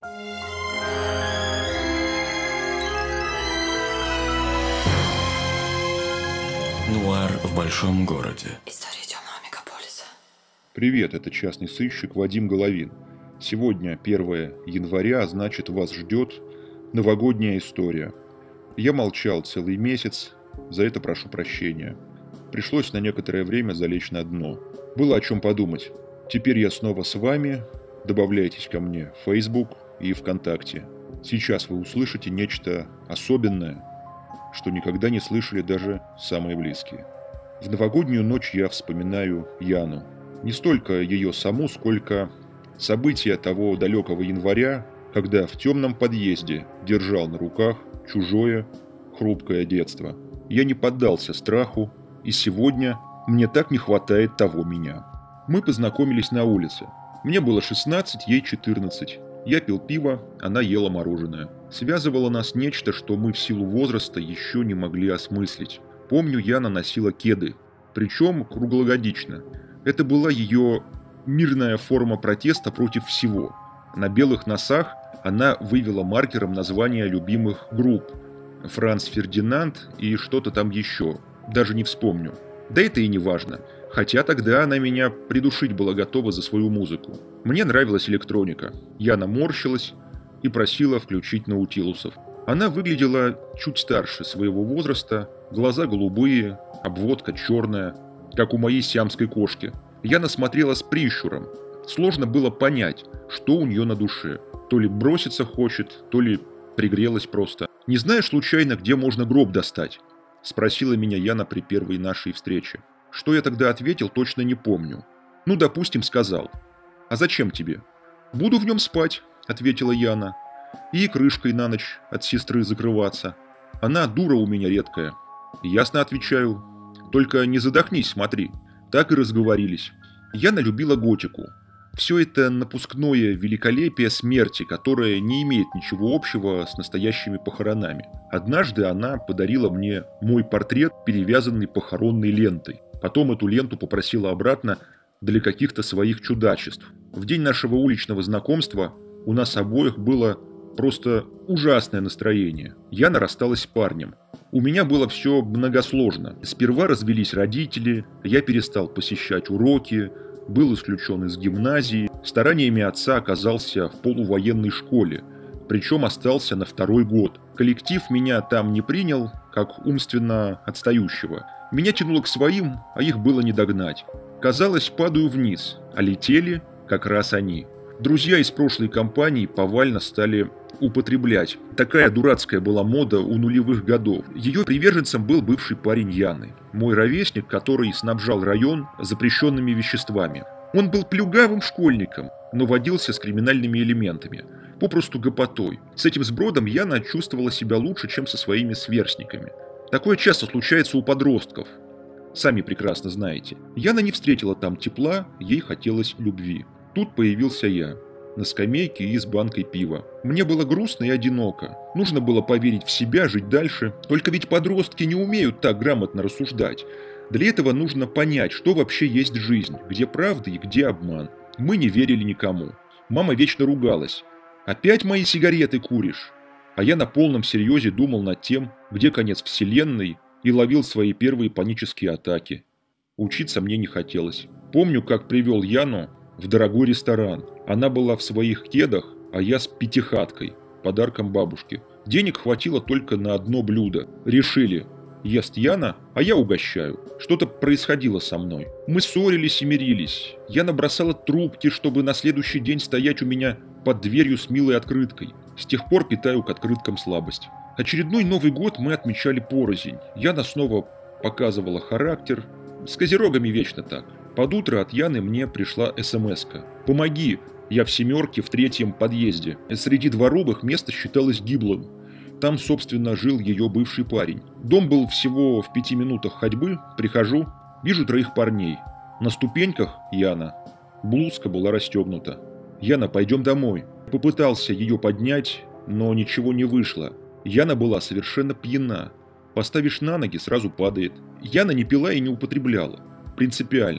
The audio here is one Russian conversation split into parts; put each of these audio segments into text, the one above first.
Нуар в большом городе. История темного мегаполиса. Привет, это частный сыщик Вадим Головин. Сегодня 1 января, а значит, вас ждет новогодняя история. Я молчал целый месяц, за это прошу прощения. Пришлось на некоторое время залечь на дно. Было о чем подумать. Теперь я снова с вами. Добавляйтесь ко мне в Facebook и ВКонтакте. Сейчас вы услышите нечто особенное, что никогда не слышали даже самые близкие. В новогоднюю ночь я вспоминаю Яну. Не столько ее саму, сколько события того далекого января, когда в темном подъезде держал на руках чужое хрупкое детство. Я не поддался страху, и сегодня мне так не хватает того меня. Мы познакомились на улице. Мне было 16, ей 14. Я пил пиво, она ела мороженое. Связывало нас нечто, что мы в силу возраста еще не могли осмыслить. Помню, Яна носила кеды, причем круглогодично. Это была ее мирная форма протеста против всего. На белых носах она вывела маркером названия любимых групп. Франц Фердинанд и что-то там еще. Даже не вспомню. Да это и не важно. Хотя тогда она меня придушить была готова за свою музыку. Мне нравилась электроника. Яна морщилась и просила включить наутилусов. Она выглядела чуть старше своего возраста, глаза голубые, обводка черная, как у моей сиамской кошки. Яна смотрела с прищуром. Сложно было понять, что у нее на душе. То ли броситься хочет, то ли пригрелась просто. «Не знаешь случайно, где можно гроб достать?» – спросила меня Яна при первой нашей встрече. Что я тогда ответил, точно не помню. Ну, допустим, сказал. «А зачем тебе?» «Буду в нем спать», — ответила Яна. «И крышкой на ночь от сестры закрываться. Она дура у меня редкая». «Ясно, отвечаю. Только не задохнись, смотри». Так и разговорились. Яна любила готику. Все это напускное великолепие смерти, которое не имеет ничего общего с настоящими похоронами. Однажды она подарила мне мой портрет, перевязанный похоронной лентой. Потом эту ленту попросила обратно для каких-то своих чудачеств. В день нашего уличного знакомства у нас обоих было просто ужасное настроение. Яна рассталась с парнем. У меня было все многосложно. Сперва развелись родители, я перестал посещать уроки, был исключен из гимназии. Стараниями отца оказался в полувоенной школе, причем остался на 2-й год. Коллектив меня там не принял, как умственно отстающего. Меня тянуло к своим, а их было не догнать. Казалось, падаю вниз, а летели как раз они. Друзья из прошлой компании повально стали употреблять. Такая дурацкая была мода у нулевых годов. Ее приверженцем был бывший парень Яны, мой ровесник, который снабжал район запрещенными веществами. Он был плюгавым школьником, но водился с криминальными элементами, попросту гопотой. С этим сбродом Яна чувствовала себя лучше, чем со своими сверстниками. Такое часто случается у подростков. Сами прекрасно знаете. Яна не встретила там тепла, ей хотелось любви. Тут появился я. На скамейке и с банкой пива. Мне было грустно и одиноко. Нужно было поверить в себя, жить дальше. Только ведь подростки не умеют так грамотно рассуждать. Для этого нужно понять, что вообще есть жизнь, где правда и где обман. Мы не верили никому. Мама вечно ругалась. «Опять мои сигареты куришь?» А я на полном серьезе думал над тем, где конец вселенной, и ловил свои первые панические атаки. Учиться мне не хотелось. Помню, как привел Яну в дорогой ресторан. Она была в своих кедах, а я с пятихаткой, подарком бабушке. Денег хватило только на одно блюдо. Решили, ест Яна, а я угощаю. Что-то происходило со мной. Мы ссорились и мирились. Яна бросала трубки, чтобы на следующий день стоять у меня под дверью с милой открыткой. С тех пор питаю к открыткам слабость. Очередной Новый год мы отмечали порознь. Яна снова показывала характер. С козерогами вечно так. Под утро от Яны мне пришла смс-ка. «Помоги, я в 7-ке в 3-м подъезде». Среди дворовых место считалось гиблым. Там, собственно, жил ее бывший парень. Дом был всего в 5 минутах ходьбы. Прихожу, вижу 3 парней. На ступеньках Яна. Блузка была расстегнута. «Яна, пойдем домой». Попытался ее поднять, но ничего не вышло. Яна была совершенно пьяна. Поставишь на ноги, сразу падает. Яна не пила и не употребляла. Принципиально.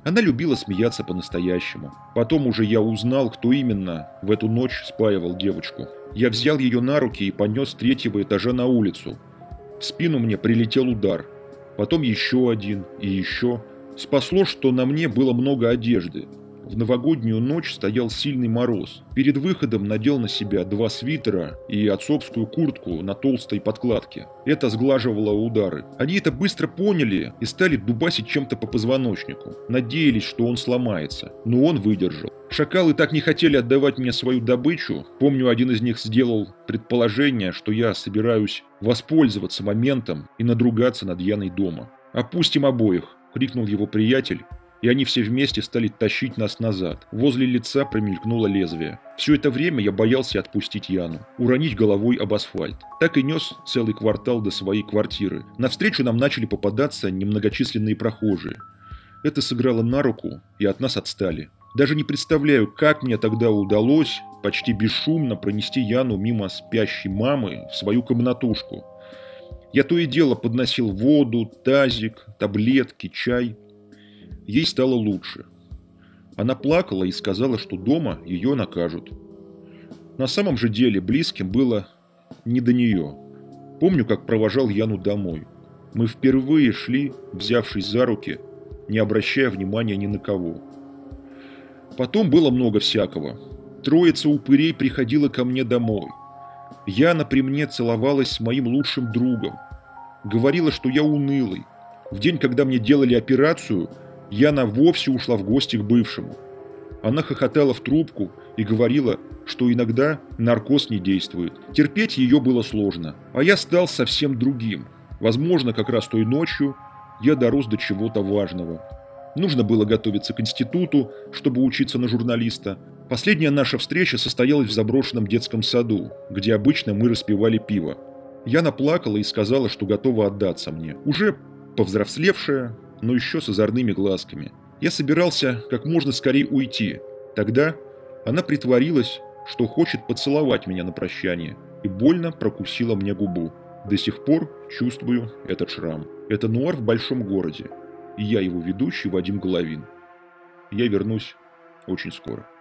Она любила смеяться по-настоящему. Потом уже я узнал, кто именно в эту ночь спаивал девочку. Я взял ее на руки и понес с 3-го этажа на улицу. В спину мне прилетел удар. Потом еще один и еще. Спасло, что на мне было много одежды. В новогоднюю ночь стоял сильный мороз. Перед выходом надел на себя 2 свитера и отцовскую куртку на толстой подкладке. Это сглаживало удары. Они это быстро поняли и стали дубасить чем-то по позвоночнику. Надеялись, что он сломается. Но он выдержал. Шакалы так не хотели отдавать мне свою добычу. Помню, один из них сделал предположение, что я собираюсь воспользоваться моментом и надругаться над Яной дома. «Опустим обоих!» — крикнул его приятель. И они все вместе стали тащить нас назад. Возле лица промелькнуло лезвие. Все это время я боялся отпустить Яну, уронить головой об асфальт. Так и нес целый квартал до своей квартиры. Навстречу нам начали попадаться немногочисленные прохожие. Это сыграло на руку, и от нас отстали. Даже не представляю, как мне тогда удалось почти бесшумно пронести Яну мимо спящей мамы в свою комнатушку. Я то и дело подносил воду, тазик, таблетки, чай. Ей стало лучше. Она плакала и сказала, что дома ее накажут. На самом же деле близким было не до нее. Помню, как провожал Яну домой. Мы впервые шли, взявшись за руки, не обращая внимания ни на кого. Потом было много всякого. Троица упырей приходила ко мне домой. Яна при мне целовалась с моим лучшим другом. Говорила, что я унылый. В день, когда мне делали операцию, Яна вовсе ушла в гости к бывшему. Она хохотала в трубку и говорила, что иногда наркоз не действует. Терпеть ее было сложно, а я стал совсем другим. Возможно, как раз той ночью я дорос до чего-то важного. Нужно было готовиться к институту, чтобы учиться на журналиста. Последняя наша встреча состоялась в заброшенном детском саду, где обычно мы распивали пиво. Яна плакала и сказала, что готова отдаться мне. Уже повзрослевшая, но еще с озорными глазками. Я собирался как можно скорее уйти. Тогда она притворилась, что хочет поцеловать меня на прощание, и больно прокусила мне губу. До сих пор чувствую этот шрам. Это нуар в большом городе, и я его ведущий Вадим Головин. Я вернусь очень скоро.